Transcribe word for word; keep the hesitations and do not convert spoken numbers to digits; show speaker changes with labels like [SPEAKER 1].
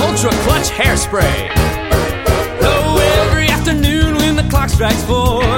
[SPEAKER 1] Ultra Clutch Hairspray. Oh, every afternoon when the clock strikes four,